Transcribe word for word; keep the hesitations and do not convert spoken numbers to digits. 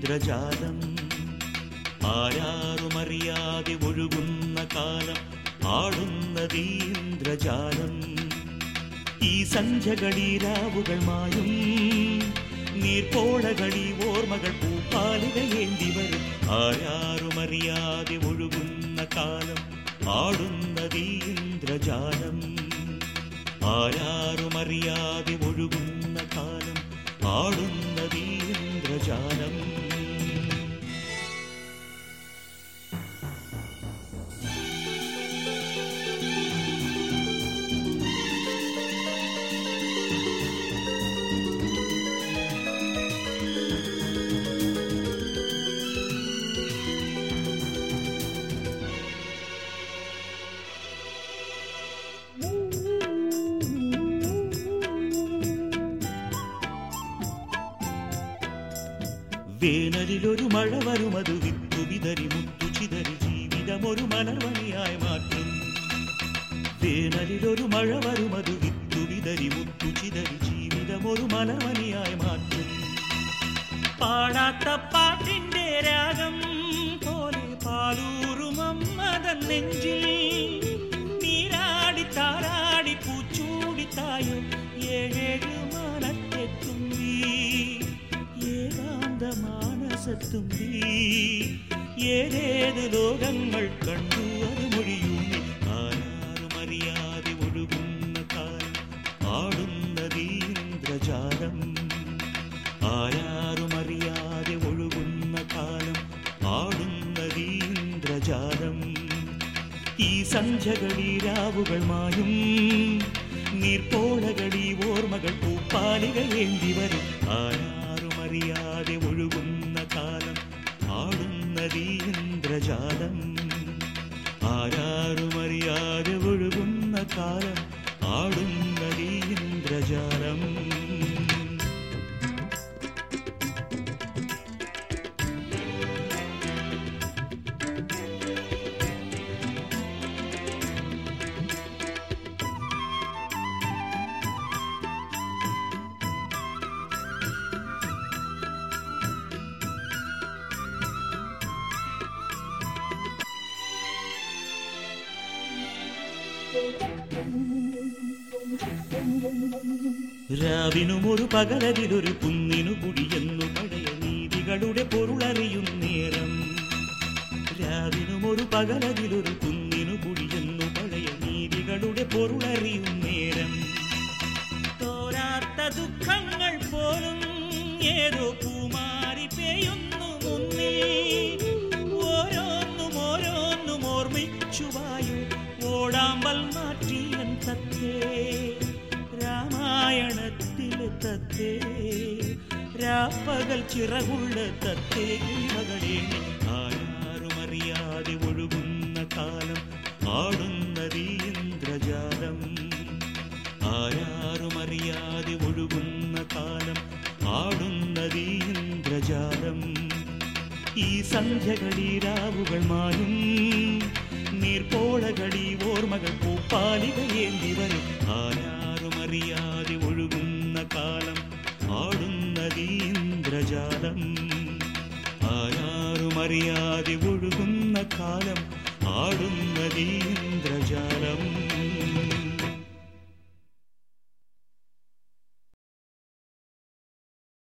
ഇന്ദ്രജാലം. ആരാറുമറിയാതെ ഒഴുകുന്ന കാലം ആടുന്നതീ ഇന്ദ്രജാലം. ഈ സന്ധ്യകളി രാവുകൾ മായും നീർപ്പോളകളി ഓർമ്മകൾ പൂപ്പാലുകയേന്തി വരും. ആരാറുമറിയാതെ ഒഴുകുന്ന കാലം ആടുന്നതീ ഇന്ദ്രജാലം. ആരാറുമറിയാതെ ഒഴുകുന്ന കാലം ആടുന്നതീ ഇന്ദ്രജാലം. വേനലിലൊരു മഴ വരും, അത് വിത്തു വിതറി മുത്തു ചിതറി ജീവിതമൊരു മലർവണിയായി മാറ്റും. വേനലിലൊരു മഴ വരും, അത് വിത്തു വിതറി മുത്തു ചിതറി ജീവിതമൊരു മലർവണിയായി മാറ്റും. പാടാത്ത പാട്ടിന്റെ രാഗം പോലെ പാലൂറുമമ്മതൻ നെഞ്ചിൽ നീരാടി താരാടി പൂച്ചൂടിത്തായും ഏഴേഴു മാനത്തെത്തുമ്പി ഏകാന്ത മാനസത്തുമ്പി. ഏതേത് ലോകങ്ങൾ കണ്ടു അത് മൊഴിയൂന്നി. ആരാറുമറിയാതെ ഒഴുകുന്ന കാലം ആടുന്നതീ ഇന്ദ്രജാലം. ആരാറുമറിയാതെ ഒഴുകുന്ന കാലം ആടുന്നതീ ഇന്ദ്രജാലം. ഈ സന്ധ്യകളി രാവുകൾ മായും നീർപ്പോളകളി ഓർമ്മകൾ പൂപ്പാലികയേന്തി വരും. ആരാറുമറിയാതെ ഒഴുകുന്ന കാലം ആടുന്നതീ ഇന്ദ്രജാലം. ആരാറുമറിയാതെ ഒഴുകുന്ന കാലം ആടുന്നതീ ഇന്ദ്രജാലം. രാവിനും ഒരു പകലതിലൊരു കുന്നിനു കുടിയെന്നു പഴയ നീതികളുടെ പൊരുളറിയും നേരം. രാവിനും ഒരു പകലതിലൊരു കുന്നിനു കുടിയെന്നു പഴയ നീതികളുടെ പൊരുളറിയും നേരം. തോരാത്ത ദുഃഖങ്ങൾ പോലും ഏതോ പൂമാരി പെയ്യുന്നു മുന്നിൽ. ഓരോന്നും ഓരോന്നും ഓർമ്മിച്ചു വായു ഓടാമ്പൽ മാറ്റിയൻ തത്തേ. രാമായണത്തിലെ തത്തേ, രാപ്പകൽ ചിറകുള്ള തത്തേ മകളേ. ആരാറുമറിയാതെ ഒഴുകുന്ന കാലം ആടുന്നതീ ഇന്ദ്രജാലം. ആരാറുമറിയാതെ ഒഴുകുന്ന കാലം ആടുന്നതീ ഇന്ദ്രജാലം. ഈ സന്ധ്യകളി രാവുകൾ മായും നീർപ്പോളകളി ഓർമ്മകൾ പൂപ്പാലികയേന്തി വരും. ആരാറുമറിയാതെ ഒഴുകുന്ന കാലം ആടുന്നതീ ഇന്ദ്രജാലം. ആരാറുമറിയാതെ ഒഴുകുന്ന കാലം ആടുന്നതീ ഇന്ദ്രജാലം.